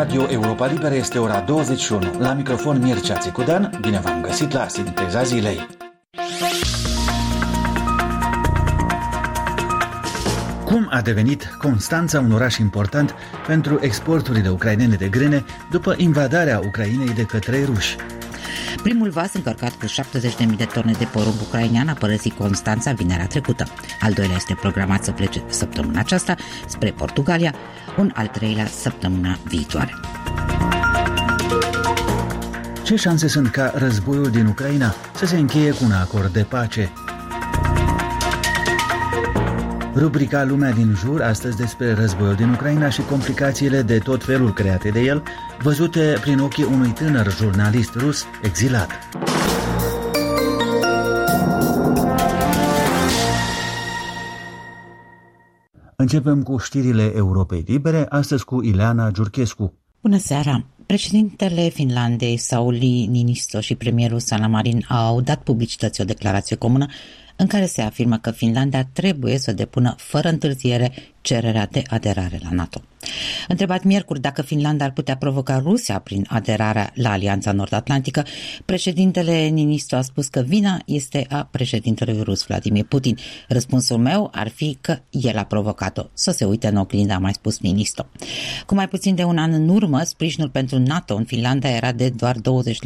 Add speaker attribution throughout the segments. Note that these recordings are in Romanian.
Speaker 1: Radio Europa Liberă este ora 21. La microfon Mircea Țicudan, bine v-am găsit la Sinteza Zilei. Cum a devenit Constanța un oraș important pentru exporturile ucrainene de grâne după invadarea Ucrainei de către ruși?
Speaker 2: Primul vas încărcat cu 70.000 de tone de porumb ucrainean a părăsit Constanța vinerea trecută. Al doilea este programat să plece săptămâna aceasta spre Portugalia, un al treilea săptămâna viitoare.
Speaker 1: Ce șanse sunt ca războiul din Ucraina să se încheie cu un acord de pace? Rubrica Lumea din jur, astăzi despre războiul din Ucraina și complicațiile de tot felul create de el, văzute prin ochii unui tânăr jurnalist rus exilat. Începem cu știrile Europei Libere, astăzi cu Ileana Giurchescu.
Speaker 2: Bună seara! Președintele Finlandei, Sauli Niinisto, și premierul Sanna Marin au dat publicității o declarație comună în care se afirmă că Finlanda trebuie să depună fără întârziere cererea de aderare la NATO. Întrebat miercuri dacă Finlanda ar putea provoca Rusia prin aderarea la Alianța Nord-Atlantică, președintele Niinisto a spus că vina este a președintelui rus Vladimir Putin. Răspunsul meu ar fi că el a provocat-o. Să se uite în oglindă, a mai spus Niinisto. Cu mai puțin de un an în urmă, sprijinul pentru NATO în Finlanda era de doar 20%.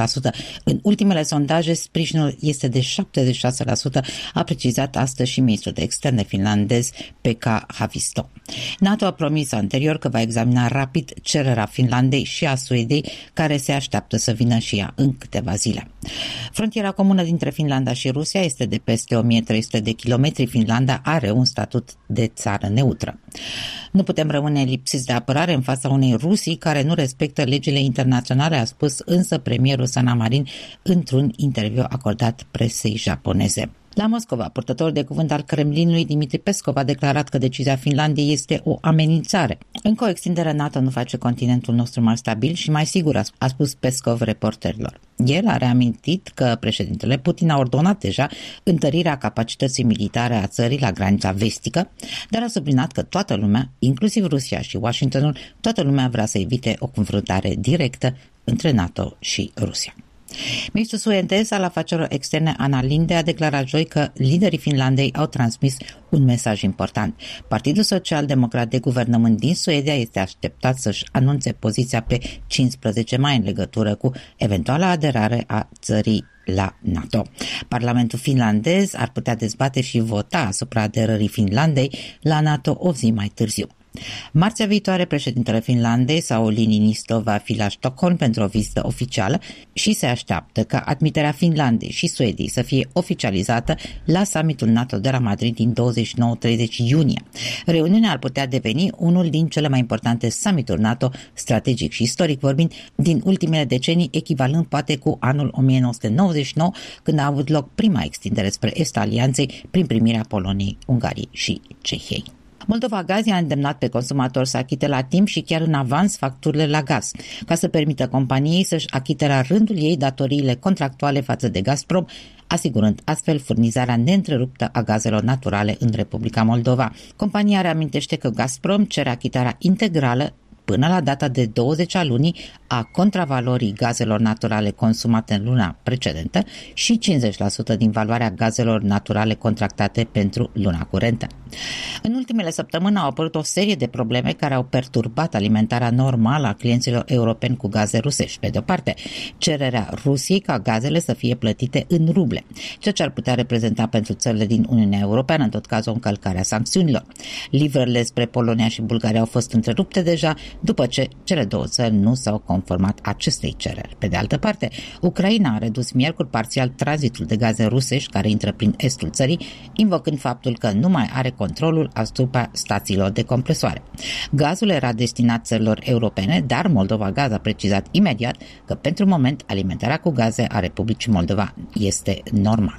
Speaker 2: În ultimele sondaje, sprijinul este de 76%, a precizat astăzi și ministrul de externe finlandez Pekka Haavisto. NATO a promis anterior că va examina rapid cererea Finlandei și a Suediei, care se așteaptă să vină și ea în câteva zile. Frontiera comună dintre Finlanda și Rusia este de peste 1300 de kilometri. Finlanda are un statut de țară neutră. Nu putem rămâne lipsiți de apărare în fața unei Rusii care nu respectă legile internaționale, a spus însă premierul Sanna Marin într-un interviu acordat presei japoneze. La Moscova, purtătorul de cuvânt al Kremlinului, Dmitri Peskov, a declarat că decizia Finlandei este o amenințare. Încă o extindere NATO nu face continentul nostru mai stabil și mai sigur, a spus Peskov reporterilor. El a reamintit că președintele Putin a ordonat deja întărirea capacității militare a țării la granița vestică, dar a subliniat că toată lumea, inclusiv Rusia și Washingtonul, toată lumea vrea să evite o confruntare directă între NATO și Rusia. Ministrul suedez al afacerilor externe Anna Linde a declarat joi că liderii Finlandei au transmis un mesaj important. Partidul Social-Democrat de Guvernământ din Suedia este așteptat să-și anunțe poziția pe 15 mai în legătură cu eventuala aderare a țării la NATO. Parlamentul finlandez ar putea dezbate și vota asupra aderării Finlandei la NATO o zi mai târziu. Marțea viitoare, președintele Finlandei, Sauli Niinisto, va fi la Stockholm pentru o vizită oficială și se așteaptă ca admiterea Finlandei și Suediei să fie oficializată la summitul NATO de la Madrid din 29-30 iunie. Reuniunea ar putea deveni unul din cele mai importante summituri NATO, strategic și istoric vorbind, din ultimele decenii, echivalând poate cu anul 1999, când a avut loc prima extindere spre est alianței prin primirea Poloniei, Ungariei și Cehiei. Moldova Gaz i-a îndemnat pe consumator să achite la timp și chiar în avans facturile la gaz, ca să permită companiei să-și achite la rândul ei datoriile contractuale față de Gazprom, asigurând astfel furnizarea neîntreruptă a gazelor naturale în Republica Moldova. Compania reamintește că Gazprom cere achitarea integrală până la data de 20 a lunii a contravalorii gazelor naturale consumate în luna precedentă și 50% din valoarea gazelor naturale contractate pentru luna curentă. În ultimele săptămâni au apărut o serie de probleme care au perturbat alimentarea normală a clienților europeni cu gaze rusești. Pe de-o parte, cererea Rusiei ca gazele să fie plătite în ruble, ceea ce ar putea reprezenta pentru țările din Uniunea Europeană, în tot cazul, o încălcare a sancțiunilor. Livrările spre Polonia și Bulgaria au fost întrerupte deja, după ce cele două țări nu s-au conformat acestei cereri. Pe de altă parte, Ucraina a redus miercuri parțial tranzitul de gaze rusești care intră prin estul țării, invocând faptul că nu mai are controlul asupra stațiilor de compresoare. Gazul era destinat țărilor europene, dar Moldova Gaz a precizat imediat că pentru moment alimentarea cu gaze a Republicii Moldova este normală.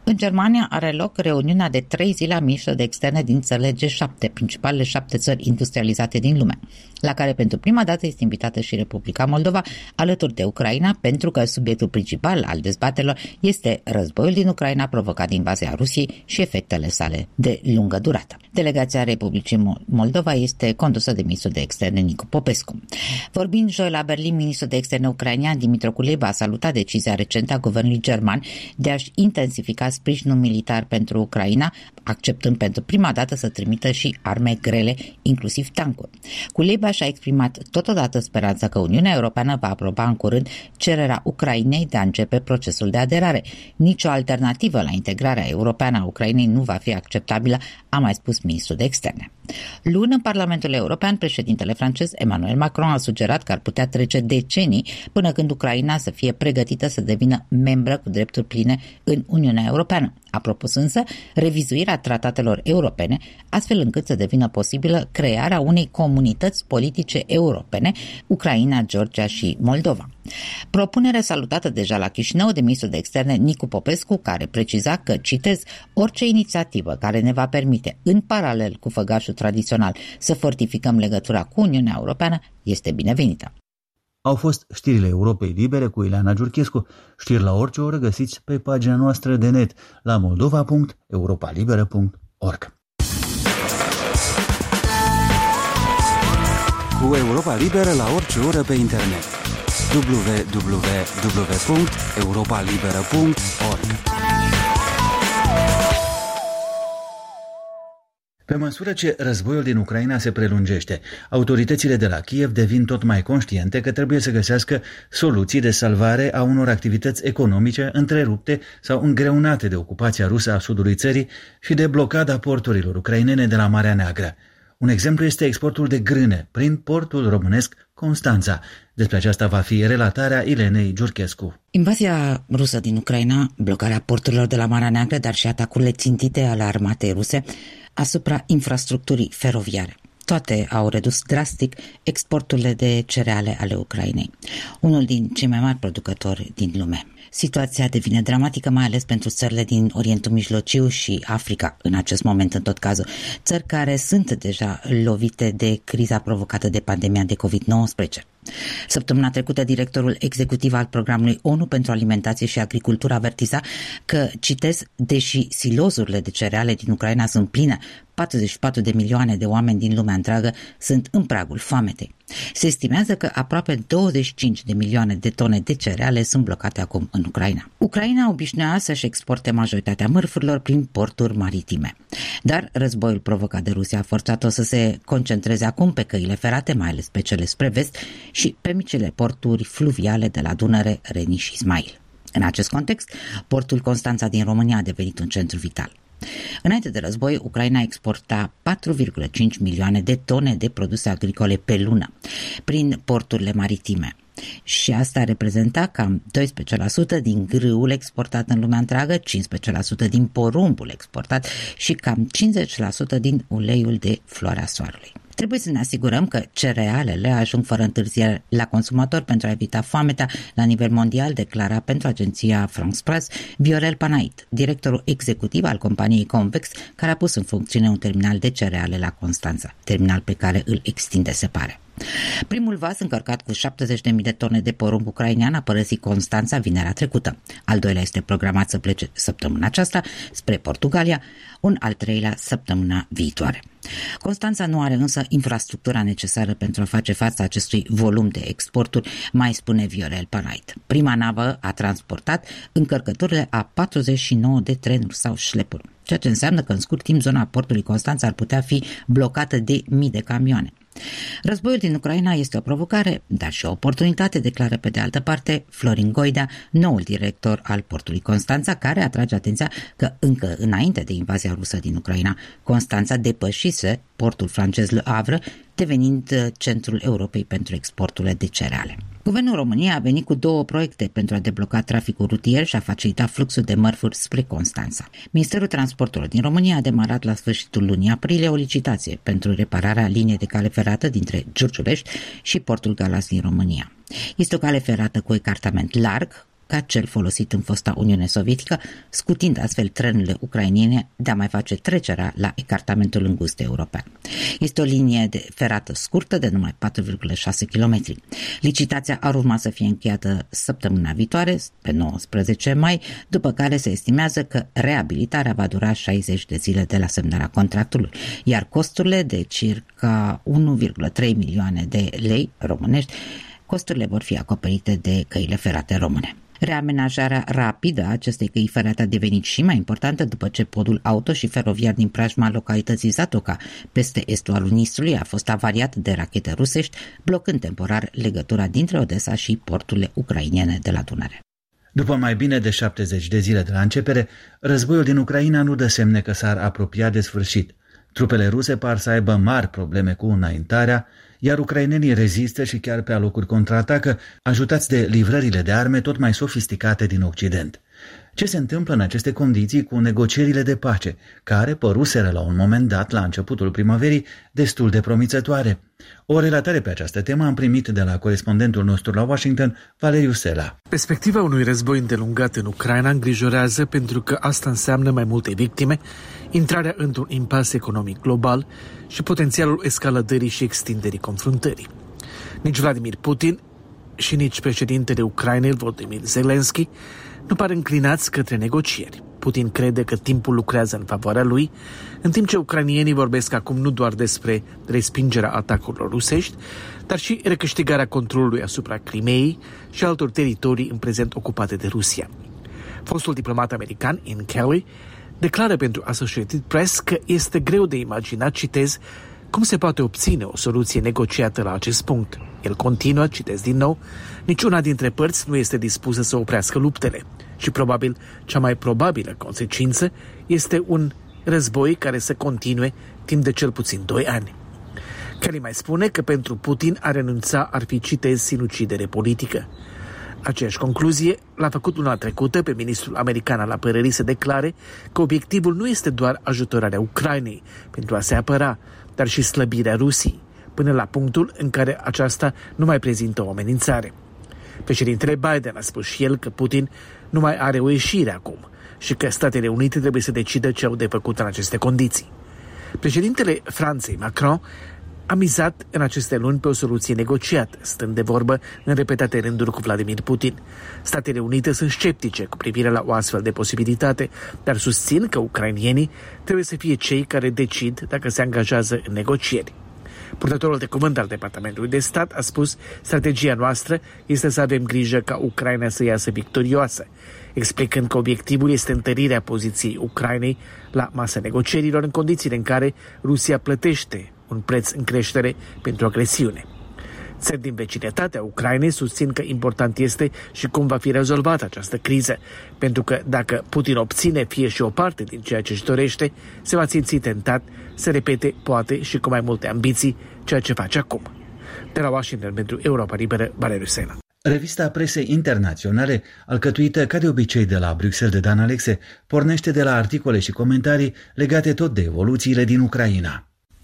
Speaker 2: În Germania are loc reuniunea de 3 zile a miniștrilor de externe din țările G7, principalele 7 țări industrializate din lume, la care pentru prima dată este invitată și Republica Moldova, alături de Ucraina, pentru că subiectul principal al dezbaterilor este războiul din Ucraina provocat de invazia Rusiei și efectele sale de lungă durată. Delegația Republicii Moldova este condusă de ministrul de externe Nicu Popescu. Vorbind joi la Berlin, ministrul de externe ucrainean Dimitru Kuleba a salutat decizia recentă a guvernului german de a-și intensifica sprijinul militar pentru Ucraina, acceptând pentru prima dată să trimită și arme grele, inclusiv tancuri. Kuleba și-a exprimat totodată speranța că Uniunea Europeană va aproba în curând cererea Ucrainei de a începe procesul de aderare. Nicio alternativă la integrarea europeană a Ucrainei nu va fi acceptabilă, a mai spus ministrul de externe. Luni, în Parlamentul European, președintele francez Emmanuel Macron a sugerat că ar putea trece decenii până când Ucraina să fie pregătită să devină membră cu drepturi pline în Uniunea Europeană. A propus însă revizuirea tratatelor europene, astfel încât să devină posibilă crearea unei comunități politice europene, Ucraina, Georgia și Moldova. Propunere salutată deja la Chișinău de ministrul de externe Nicu Popescu, care preciza că, citez, orice inițiativă care ne va permite, în paralel cu făgașul tradițional, să fortificăm legătura cu Uniunea Europeană, este binevenită.
Speaker 1: Au fost știrile Europei Libere cu Ileana Giurchescu. Știri la orice oră găsiți pe pagina noastră de net la moldova.europalibera.org.
Speaker 3: Cu Europa Liberă la orice oră pe internet. www.europalibera.org.
Speaker 1: Pe măsură ce războiul din Ucraina se prelungește, autoritățile de la Kiev devin tot mai conștiente că trebuie să găsească soluții de salvare a unor activități economice întrerupte sau îngreunate de ocupația rusă a sudului țării și de blocada porturilor ucrainene de la Marea Neagră. Un exemplu este exportul de grâne prin portul românesc Constanța. Despre aceasta va fi relatarea Ilenei Giurchescu.
Speaker 2: Invazia rusă din Ucraina, blocarea porturilor de la Marea Neagră, dar și atacurile țintite ale armatei ruse asupra infrastructurii feroviare. Toate au redus drastic exporturile de cereale ale Ucrainei, unul din cei mai mari producători din lume. Situația devine dramatică, mai ales pentru țările din Orientul Mijlociu și Africa, în acest moment în tot cazul, țări care sunt deja lovite de criza provocată de pandemia de COVID-19. Săptămâna trecută, directorul executiv al Programului ONU pentru Alimentație și Agricultură avertiza că, citez, deși silozurile de cereale din Ucraina sunt pline, 44 de milioane de oameni din lumea întreagă sunt în pragul foametei. Se estimează că aproape 25 de milioane de tone de cereale sunt blocate acum în Ucraina. Ucraina obișnuia să-și exporte majoritatea mărfurilor prin porturi maritime. Dar războiul provocat de Rusia a forțat-o să se concentreze acum pe căile ferate, mai ales pe cele spre vest, și pe micile porturi fluviale de la Dunăre, Reni și Ismail. În acest context, portul Constanța din România a devenit un centru vital. Înainte de război, Ucraina exporta 4,5 milioane de tone de produse agricole pe lună prin porturile maritime. Și asta reprezenta cam 12% din grâul exportat în lumea întreagă, 15% din porumbul exportat și cam 50% din uleiul de floarea soarelui. Trebuie să ne asigurăm că cerealele ajung fără întârziere la consumator pentru a evita foametea la nivel mondial, declara pentru agenția France Press Viorel Panait, directorul executiv al companiei Convex, care a pus în funcțiune un terminal de cereale la Constanța, terminal pe care îl extinde, se pare. Primul vas încărcat cu 70.000 de tone de porumb ucrainean a părăsit Constanța vinerea trecută. Al doilea este programat să plece săptămâna aceasta spre Portugalia, un al treilea săptămâna viitoare. Constanța nu are însă infrastructura necesară pentru a face față acestui volum de exporturi, mai spune Viorel Panait. Prima navă a transportat încărcăturile a 49 de trenuri sau șlepuri, ceea ce înseamnă că în scurt timp zona portului Constanța ar putea fi blocată de mii de camioane. Războiul din Ucraina este o provocare, dar și o oportunitate, declară pe de altă parte Florin Goidea, noul director al portului Constanța, care atrage atenția că încă înainte de invazia rusă din Ucraina, Constanța depășise portul francez Le Havre, devenind centrul Europei pentru exporturile de cereale. Guvernul României a venit cu 2 proiecte pentru a debloca traficul rutier și a facilita fluxul de mărfuri spre Constanța. Ministerul Transporturilor din România a demarat la sfârșitul lunii aprilie o licitație pentru repararea liniei de cale ferată dintre Giurgiulești și portul Galați din România. Este o cale ferată cu ecartament larg, ca cel folosit în fosta Uniune Sovietică, scutind astfel trenurile ucrainene de a mai face trecerea la ecartamentul îngust european. Este o linie ferată scurtă de numai 4,6 km. Licitația ar urma să fie încheiată săptămâna viitoare, pe 19 mai, după care se estimează că reabilitarea va dura 60 de zile de la semnarea contractului, iar costurile de circa 1,3 milioane de lei românești, costurile vor fi acoperite de căile ferate române. Reamenajarea rapidă a acestei căi ferate a devenit și mai importantă după ce podul auto și feroviar din preajma localității Zatoca, peste estul al Nistrului, a fost avariat de rachete rusești, blocând temporar legătura dintre Odessa și porturile ucrainene de la Dunăre.
Speaker 1: După mai bine de 70 de zile de la începere, războiul din Ucraina nu dă semne că s-ar apropia de sfârșit. Trupele ruse par să aibă mari probleme cu înaintarea, iar ucrainenii rezistă și chiar pe alocuri contraatacă, ajutați de livrările de arme tot mai sofisticate din Occident. Ce se întâmplă în aceste condiții cu negocierile de pace, care păruseră la un moment dat, la începutul primăverii, destul de promițătoare? O relatare pe această temă am primit de la corespondentul nostru la Washington, Valeriu Sela.
Speaker 4: Perspectiva unui război îndelungat în Ucraina îngrijorează pentru că asta înseamnă mai multe victime, intrarea într-un impas economic global și potențialul escaladării și extinderii confruntării. Nici Vladimir Putin și nici președintele Ucrainei, Volodymyr Zelensky, nu par înclinați către negocieri. Putin crede că timpul lucrează în favoarea lui, în timp ce ucrainienii vorbesc acum nu doar despre respingerea atacurilor rusești, dar și recâștigarea controlului asupra Crimeei și altor teritorii în prezent ocupate de Rusia. Fostul diplomat american, Ian Kelly, declară pentru Associated Press că este greu de imaginat, citez, cum se poate obține o soluție negociată la acest punct. El continuă, citez din nou, niciuna dintre părți nu este dispusă să oprească luptele și probabil cea mai probabilă consecință este un război care să continue timp de cel puțin 2 ani. Kelly mai spune că pentru Putin a renunța ar fi, citez, sinucidere politică. Aceeași concluzie l-a făcut luna trecută pe ministrul american al apărării să declare că obiectivul nu este doar ajutorarea Ucrainei pentru a se apăra, dar și slăbirea Rusiei, până la punctul în care aceasta nu mai prezintă o amenințare. Președintele Biden a spus și el că Putin nu mai are o ieșire acum și că Statele Unite trebuie să decidă ce au de făcut în aceste condiții. Președintele Franței, Macron, a mizat în aceste luni pe o soluție negociată, stând de vorbă în repetate rânduri cu Vladimir Putin. Statele Unite sunt sceptice cu privire la o astfel de posibilitate, dar susțin că ucrainienii trebuie să fie cei care decid dacă se angajează în negocieri. Purtătorul de cuvânt al Departamentului de Stat a spus: strategia noastră este să avem grijă ca Ucraina să iasă victorioasă, explicând că obiectivul este întărirea poziției Ucrainei la masa negocierilor în condițiile în care Rusia plătește un preț în creștere pentru agresiune. Țări din vecinătatea Ucrainei susțin că important este și cum va fi rezolvată această criză, pentru că dacă Putin obține fie și o parte din ceea ce își dorește, se va simți tentat să repete, poate și cu mai multe ambiții, ceea ce face acum. De la Washington pentru Europa Liberă, Valeriu Sela.
Speaker 1: Revista presei internaționale, alcătuită ca de obicei de la Bruxelles de Dan Alexe, pornește de la articole și comentarii legate tot de evoluțiile din Ucraina.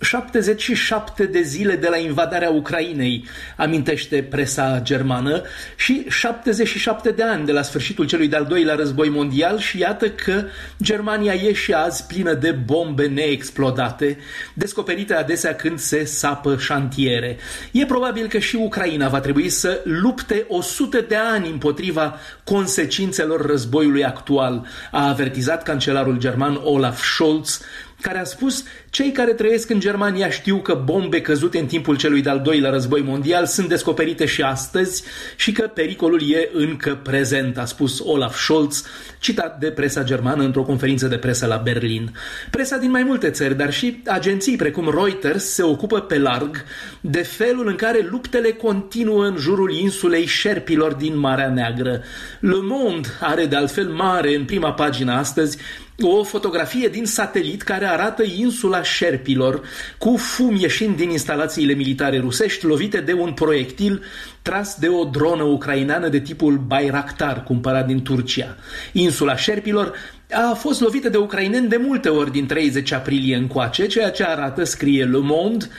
Speaker 5: 77 de zile de la invadarea Ucrainei, amintește presa germană, și 77 de ani de la sfârșitul celui de-al doilea război mondial și iată că Germania e și azi plină de bombe neexplodate, descoperite adesea când se sapă șantiere. E probabil că și Ucraina va trebui să lupte 100 de ani împotriva consecințelor războiului actual, a avertizat cancelarul german Olaf Scholz, care a spus: cei care trăiesc în Germania știu că bombe căzute în timpul celui de-al doilea război mondial sunt descoperite și astăzi și că pericolul e încă prezent, a spus Olaf Scholz, citat de presa germană într-o conferință de presă la Berlin. Presa din mai multe țări, dar și agenții precum Reuters se ocupă pe larg de felul în care luptele continuă în jurul insulei șerpilor din Marea Neagră. Le Monde are de altfel mare în prima pagină astăzi o fotografie din satelit care arată insula șerpilor cu fum ieșind din instalațiile militare rusești lovite de un proiectil tras de o dronă ucraineană de tipul Bayraktar cumpărat din Turcia. Insula șerpilor a fost lovită de ucraineni de multe ori din 30 aprilie încoace, ceea ce arată, scrie Le Monde,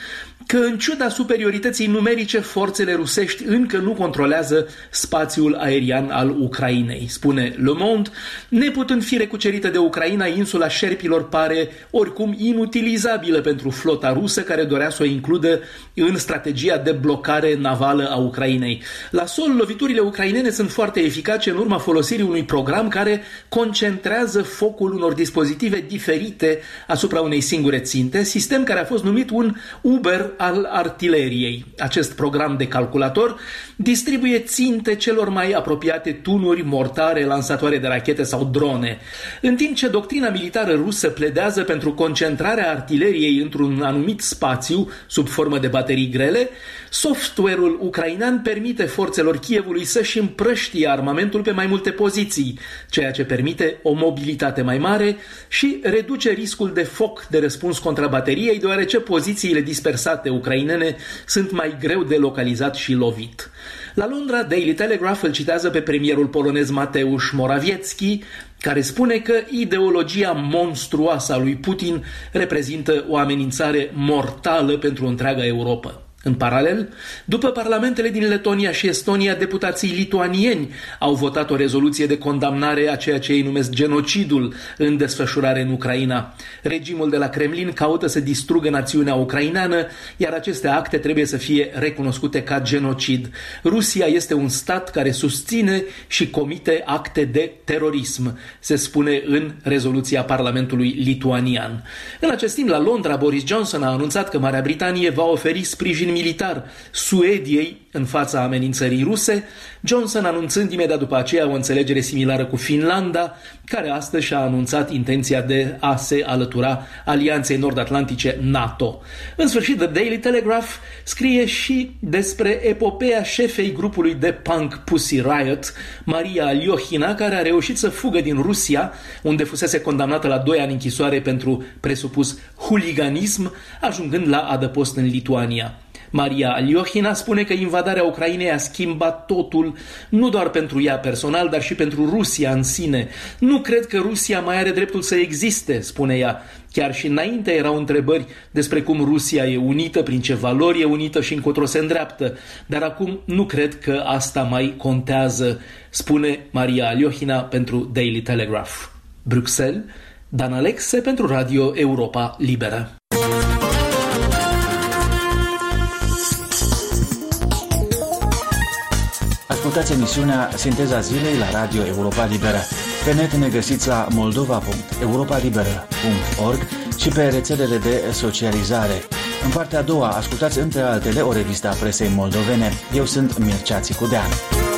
Speaker 5: că în ciuda superiorității numerice, forțele rusești încă nu controlează spațiul aerian al Ucrainei. Spune Le Monde, neputând fi recucerită de Ucraina, insula Șerpilor pare oricum inutilizabilă pentru flota rusă care dorea să o includă în strategia de blocare navală a Ucrainei. La sol, loviturile ucrainene sunt foarte eficace în urma folosirii unui program care concentrează focul unor dispozitive diferite asupra unei singure ținte, sistem care a fost numit un Uber al artileriei. Acest program de calculator distribuie ținte celor mai apropiate tunuri, mortare, lansatoare de rachete sau drone. În timp ce doctrina militară rusă pledează pentru concentrarea artileriei într-un anumit spațiu sub formă de baterii grele, software-ul ucrainean permite forțelor Kievului să-și împrăștie armamentul pe mai multe poziții, ceea ce permite o mobilitate mai mare și reduce riscul de foc de răspuns contra bateriei, deoarece pozițiile dispersate ucrainene sunt mai greu de localizat și lovit. La Londra, Daily Telegraph îl citează pe premierul polonez Mateusz Morawiecki, care spune că ideologia monstruoasă a lui Putin reprezintă o amenințare mortală pentru întreaga Europa. În paralel, după parlamentele din Letonia și Estonia, deputații lituanieni au votat o rezoluție de condamnare a ceea ce ei numesc genocidul în desfășurare în Ucraina. Regimul de la Kremlin caută să distrugă națiunea ucraineană, iar aceste acte trebuie să fie recunoscute ca genocid. Rusia este un stat care susține și comite acte de terorism, se spune în rezoluția Parlamentului lituanian. În acest timp, la Londra, Boris Johnson a anunțat că Marea Britanie va oferi sprijin militar Suediei în fața amenințării ruse, Johnson anunțând imediat după aceea o înțelegere similară cu Finlanda, care astăzi și-a anunțat intenția de a se alătura Alianței Nord-Atlantice NATO. În sfârșit, The Daily Telegraph scrie și despre epopeea șefei grupului de punk Pussy Riot, Maria Aliohina, care a reușit să fugă din Rusia, unde fusese condamnată la 2 ani închisoare pentru presupus huliganism, ajungând la adăpost în Lituania. Maria Aliohina spune că invadarea Ucrainei a schimbat totul, nu doar pentru ea personal, dar și pentru Rusia în sine. Nu cred că Rusia mai are dreptul să existe, spune ea. Chiar și înainte erau întrebări despre cum Rusia e unită, prin ce valori e unită și încotro se îndreaptă. Dar acum nu cred că asta mai contează, spune Maria Aliohina pentru Daily Telegraph. Bruxelles, Dan Alexe pentru Radio Europa Liberă.
Speaker 1: Ascultați emisiunea Sinteza Zilei la Radio Europa Liberă. Pe net ne găsiți la moldova.europalibera.org și pe rețelele de socializare. În partea a doua, ascultați între altele o revistă a presei moldovene. Eu sunt Mircea Țicudean.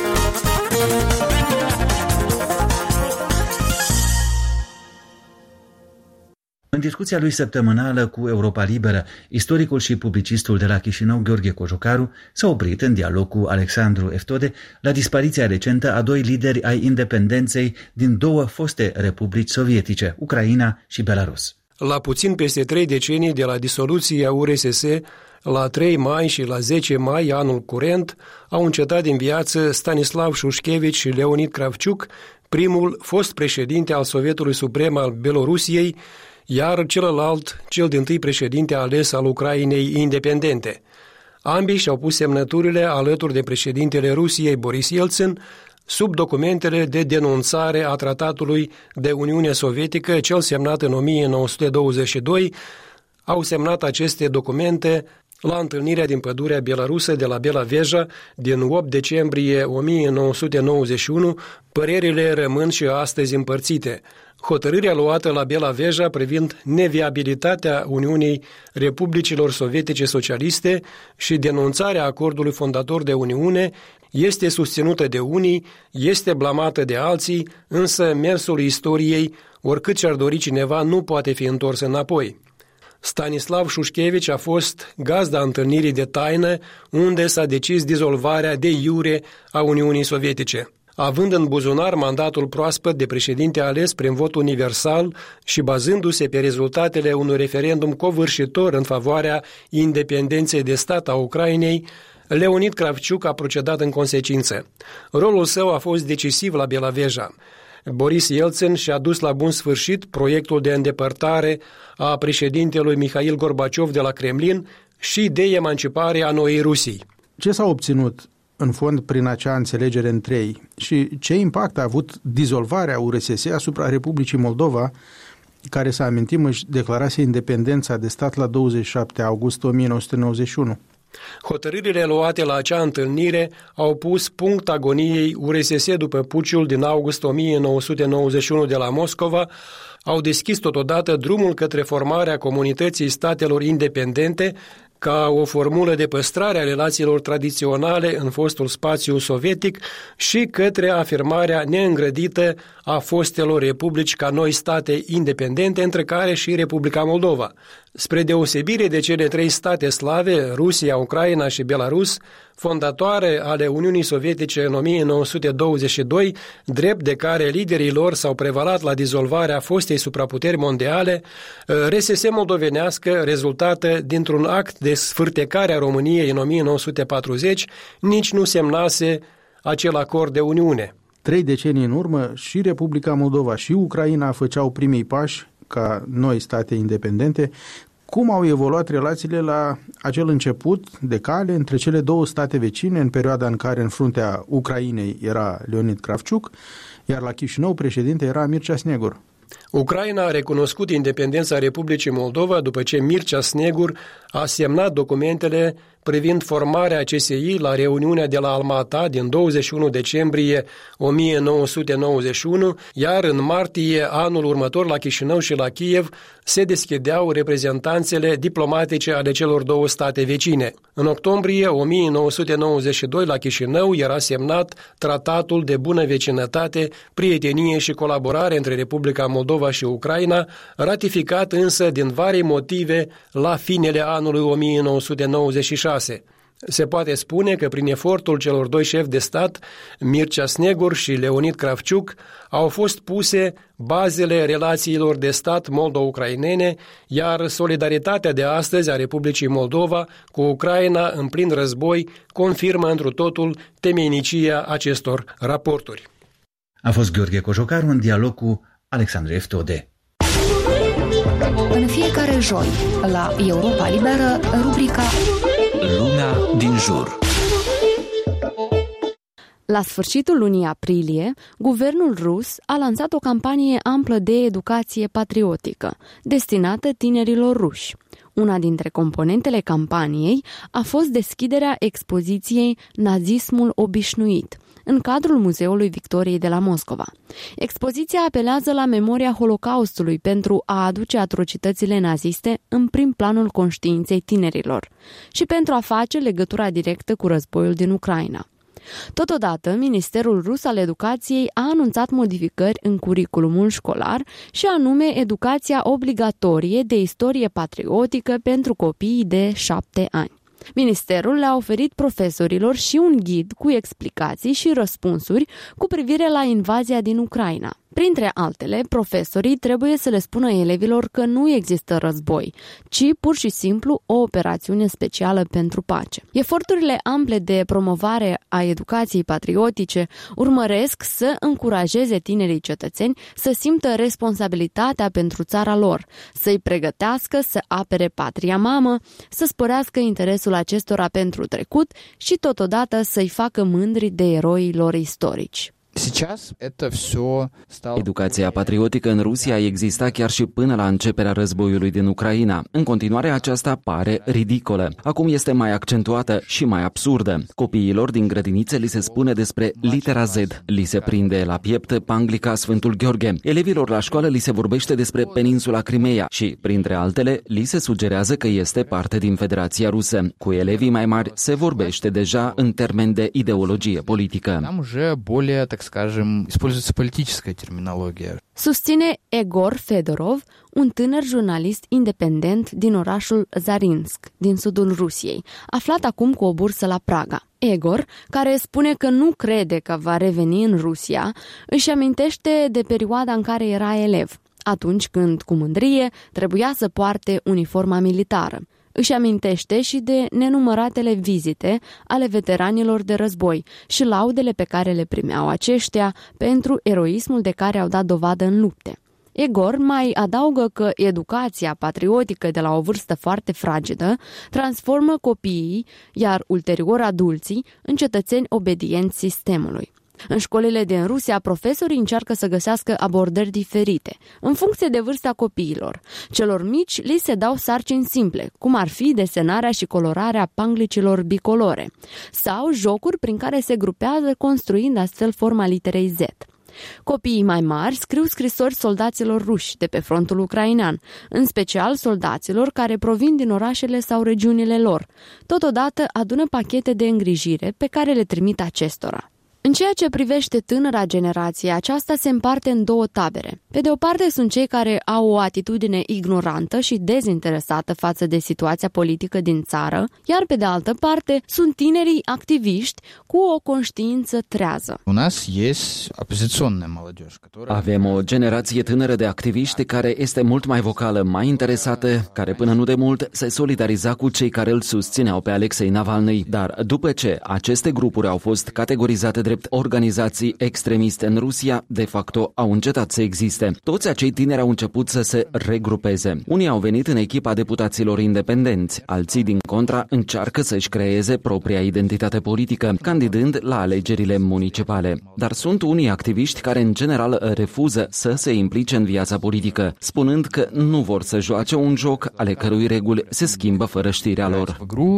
Speaker 1: În discuția lui săptămânală cu Europa Liberă, istoricul și publicistul de la Chișinău, Gheorghe Cojocaru, s-a oprit în dialog cu Alexandru Eftode la dispariția recentă a 2 lideri ai independenței din 2 foste republici sovietice, Ucraina și Belarus.
Speaker 6: La puțin peste 3 decenii de la disoluția URSS, la 3 mai și la 10 mai anul curent, au încetat din viață Stanislav Șușchevici și Leonid Kravciuk, primul fost președinte al Sovietului Suprem al Belorusiei, iar celălalt, cel dintâi președinte ales al Ucrainei independente. Ambii și-au pus semnăturile alături de președintele Rusiei, Boris Yeltsin, sub documentele de denunțare a tratatului de Uniune Sovietică, cel semnat în 1922. Au semnat aceste documente la întâlnirea din pădurea belarusă de la Bela Veja din 8 decembrie 1991, părerile rămân și astăzi împărțite. Hotărârea luată la Bela Veja privind neviabilitatea Uniunii Republicilor Sovietice Socialiste și denunțarea acordului fondator de Uniune este susținută de unii, este blamată de alții, însă mersul istoriei, oricât și-ar dori cineva, nu poate fi întors înapoi. Stanislav Șușchevici a fost gazda întâlnirii de taină unde s-a decis dizolvarea de iure a Uniunii Sovietice. Având în buzunar mandatul proaspăt de președinte ales prin vot universal și bazându-se pe rezultatele unui referendum covârșitor în favoarea independenței de stat a Ucrainei, Leonid Kravciuk a procedat în consecință. Rolul său a fost decisiv la Bela Veja. Boris Yeltsin și-a dus la bun sfârșit proiectul de îndepărtare a președintelui Mihail Gorbaciov de la Kremlin și de emancipare a noii Rusii.
Speaker 7: Ce s-a obținut în fond prin acea înțelegere între ei și ce impact a avut dizolvarea URSS asupra Republicii Moldova, care, să amintim, își declarase independența de stat la 27 august 1991?
Speaker 6: Hotărârile luate la acea întâlnire au pus punct agoniei URSS după puciul din august 1991 de la Moscova, au deschis totodată drumul către formarea comunității statelor independente ca o formulă de păstrare a relațiilor tradiționale în fostul spațiu sovietic și către afirmarea neîngrădită a fostelor republici ca noi state independente, între care și Republica Moldova. Spre deosebire de cele trei state slave, Rusia, Ucraina și Belarus, fondatoare ale Uniunii Sovietice în 1922, drept de care liderii lor s-au prevalat la dizolvarea fostei supraputeri mondiale, RSS moldovenească, rezultată dintr-un act de sfârtecare a României în 1940, nici nu semnase acel acord de Uniune.
Speaker 7: 3 decenii în urmă, și Republica Moldova și Ucraina făceau primii pași ca noi state independente. Cum au evoluat relațiile la acel început de cale între cele două state vecine, în perioada în care în fruntea Ucrainei era Leonid Kravciuk, iar la Chișinău președinte era Mircea Snegur?
Speaker 6: Ucraina a recunoscut independența Republicii Moldova după ce Mircea Snegur a semnat documentele privind formarea CSI la reuniunea de la Almata din 21 decembrie 1991, iar în martie anul următor la Chișinău și la Kiev se deschideau reprezentanțele diplomatice ale celor două state vecine. În octombrie 1992 la Chișinău era semnat Tratatul de bună vecinătate, prietenie și colaborare între Republica Moldova și Ucraina, ratificat însă din vari motive la finele anului 1996. Se poate spune că prin efortul celor doi șefi de stat, Mircea Snegur și Leonid Kravciuk, au fost puse bazele relațiilor de stat moldo-ucrainene, iar solidaritatea de astăzi a Republicii Moldova cu Ucraina în plin război confirmă întru totul temeinicia acestor raporturi.
Speaker 1: A fost Gheorghe Cojocaru în dialog cu Alexandru Eftode.
Speaker 8: În fiecare joi, la Europa Liberă, rubrica
Speaker 3: Lumea din jur.
Speaker 9: La sfârșitul lunii aprilie, guvernul rus a lansat o campanie amplă de educație patriotică, destinată tinerilor ruși. Una dintre componentele campaniei a fost deschiderea expoziției Nazismul obișnuit, în cadrul Muzeului Victoriei de la Moscova. Expoziția apelează la memoria Holocaustului pentru a aduce atrocitățile naziste în prim planul conștiinței tinerilor și pentru a face legătura directă cu războiul din Ucraina. Totodată, Ministerul Rus al Educației a anunțat modificări în curiculumul școlar și anume educația obligatorie de istorie patriotică pentru copiii de 7 ani. Ministerul le-a oferit profesorilor și un ghid cu explicații și răspunsuri cu privire la invazia din Ucraina. Printre altele, profesorii trebuie să le spună elevilor că nu există război, ci pur și simplu o operațiune specială pentru pace. Eforturile ample de promovare a educației patriotice urmăresc să încurajeze tinerii cetățeni să simtă responsabilitatea pentru țara lor, să-i pregătească să apere patria mamă, să sporească interesul acestora pentru trecut și totodată să-i facă mândri de eroii lor istorici.
Speaker 10: Educația patriotică în Rusia exista chiar și până la începerea războiului din Ucraina. În continuare, aceasta pare ridicolă. Acum este mai accentuată și mai absurdă. Copiilor din grădinițe li se spune despre litera Z. Li se prinde la piept panglica Sfântul Gheorghe. Elevilor la școală li se vorbește despre peninsula Crimeea și, printre altele, li se sugerează că este parte din Federația Rusă. Cu elevii mai mari se vorbește deja în termeni de ideologie politică.
Speaker 11: Используется политическая терминология.
Speaker 9: Susține Egor Fedorov, un tânăr jurnalist independent din orașul Zarinsk, din sudul Rusiei, aflat acum cu o bursă la Praga. Egor, care spune că nu crede că va reveni în Rusia, își amintește de perioada în care era elev, atunci când, cu mândrie, trebuia să poarte uniforma militară. Își amintește și de nenumăratele vizite ale veteranilor de război și laudele pe care le primeau aceștia pentru eroismul de care au dat dovadă în lupte. Egor mai adaugă că educația patriotică de la o vârstă foarte fragedă transformă copiii, iar ulterior adulții, în cetățeni obedienți sistemului. În școlile din Rusia, profesorii încearcă să găsească abordări diferite, în funcție de vârsta copiilor. Celor mici li se dau sarcini simple, cum ar fi desenarea și colorarea panglicilor bicolore, sau jocuri prin care se grupează, construind astfel forma literei Z. Copiii mai mari scriu scrisori soldaților ruși de pe frontul ucrainean, în special soldaților care provin din orașele sau regiunile lor. Totodată adună pachete de îngrijire pe care le trimit acestora. În ceea ce privește tânăra generație, aceasta se împarte în două tabere. Pe de o parte sunt cei care au o atitudine ignorantă și dezinteresată față de situația politică din țară, iar pe de altă parte sunt tinerii activiști cu o conștiință trează.
Speaker 10: Avem o generație tânără de activiști care este mult mai vocală, mai interesată, care până nu de mult se solidariza cu cei care îl susțineau pe Alexei Navalny. Dar după ce aceste grupuri au fost categorizate drept organizații extremiste în Rusia, de facto au încetat să existe. Toți acei tineri au început să se regrupeze. Unii au venit în echipa deputaților independenți, alții din contra încearcă să-și creeze propria identitate politică, candidând la alegerile municipale. Dar sunt unii activiști care în general refuză să se implice în viața politică, spunând că nu vor să joace un joc ale cărui reguli se schimbă fără știrea lor.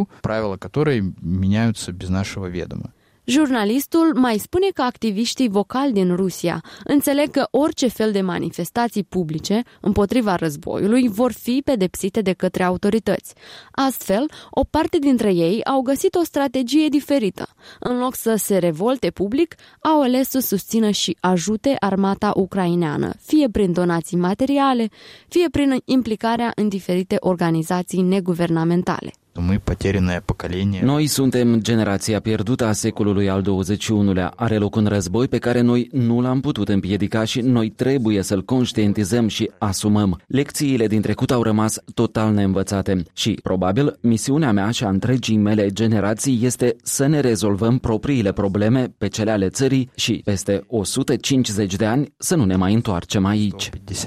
Speaker 9: Jurnalistul mai spune că activiștii vocali din Rusia înțeleg că orice fel de manifestații publice împotriva războiului vor fi pedepsite de către autorități. Astfel, o parte dintre ei au găsit o strategie diferită. În loc să se revolte public, au ales să susțină și ajute armata ucraineană, fie prin donații materiale, fie prin implicarea în diferite organizații neguvernamentale.
Speaker 10: Noi suntem generația pierdută a secolului al XXI-lea. Are loc un război pe care noi nu l-am putut împiedica și noi trebuie să-l conștientizăm și asumăm. Lecțiile din trecut au rămas total neînvățate și, probabil, misiunea mea și a întregii mele generații este să ne rezolvăm propriile probleme pe cele ale țării și, peste 150 de ani, să nu ne mai întoarcem aici.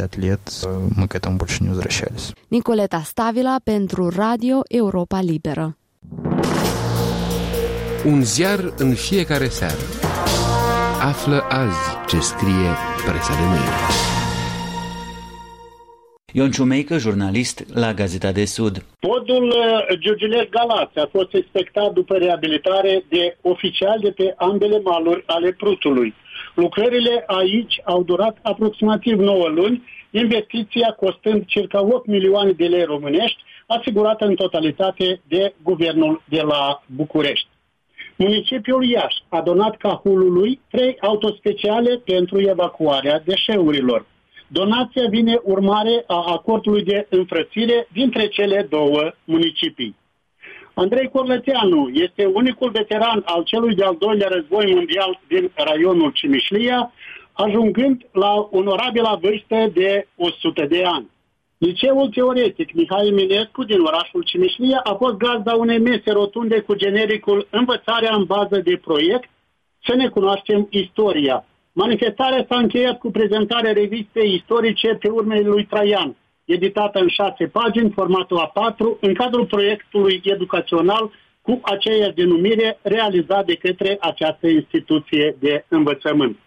Speaker 9: Nicoleta Stavila pentru Radio Europa Liberă.
Speaker 12: Un ziar în fiecare seară. Află azi ce scrie presa de mâine.
Speaker 1: Ion Ciumeică, jurnalist la Gazeta de Sud.
Speaker 13: Podul Giurgiulești-Galați a fost inspectat după reabilitare de oficiali de pe ambele maluri ale Prutului. Lucrările aici au durat aproximativ 9 luni, investiția costând circa 8 milioane de lei românești, asigurată în totalitate de guvernul de la București. Municipiul Iași a donat Cahulului 3 autospeciale pentru evacuarea deșeurilor. Donația vine urmare a acordului de înfrățire dintre cele două municipii. Andrei Corlăteanu este unicul veteran al celui de-al doilea război mondial din raionul Cimișlia, ajungând la onorabila vârstă de 100 de ani. Liceul teoretic Mihai Eminescu din orașul Cimișlia a fost gazda unei mese rotunde cu genericul Învățarea în bază de proiect, să ne cunoaștem istoria. Manifestarea s-a încheiat cu prezentarea revistei istorice Pe urmele lui Traian, editată în 6 pagini, formatul A4, în cadrul proiectului educațional cu aceeași denumire realizat de către această instituție de învățământ.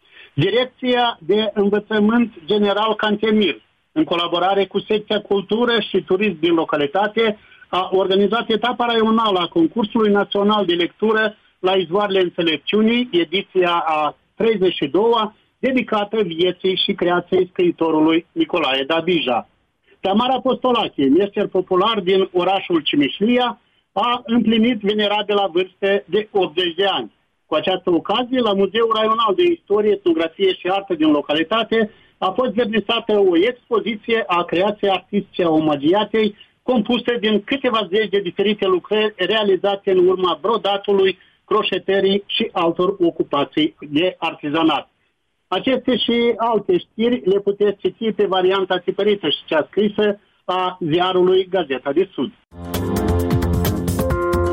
Speaker 13: Direcția de Învățământ General Cantemir, în colaborare cu secția Cultură și Turism din localitate, a organizat etapa raională a concursului național de lectură la Izvoarele Înțelepciunii, ediția a 32-a, dedicată vieții și creației scriitorului Nicolae Dabija. Tamara Postolache, mester popular din orașul Cimișlia, a împlinit venerabilă vârstă de 80 de ani. Cu această ocazie, la Muzeul Raional de Istorie, Etnografie și Artă din localitate, a fost vernisată o expoziție a creației artistice a omagiatei, compusă din câteva zeci de diferite lucrări realizate în urma brodatului, croșetării și altor ocupații de artizanat. Aceste și alte știri le puteți citi pe varianta tipărită și cea scrisă a ziarului Gazeta de Sud.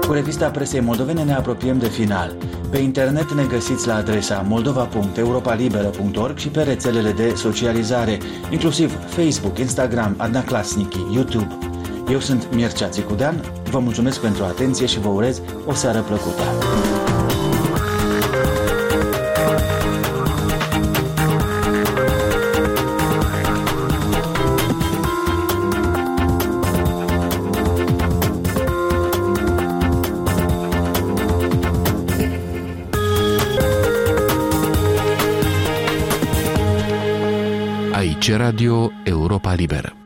Speaker 1: Cu revista presei moldovene ne apropiem de final. Pe internet ne găsiți la adresa moldova.europalibera.org și pe rețelele de socializare, inclusiv Facebook, Instagram, Adna Klasniki, YouTube. Eu sunt Mircea Țicudean, vă mulțumesc pentru atenție și vă urez o seară plăcută.
Speaker 12: Aici Radio Europa Liberă.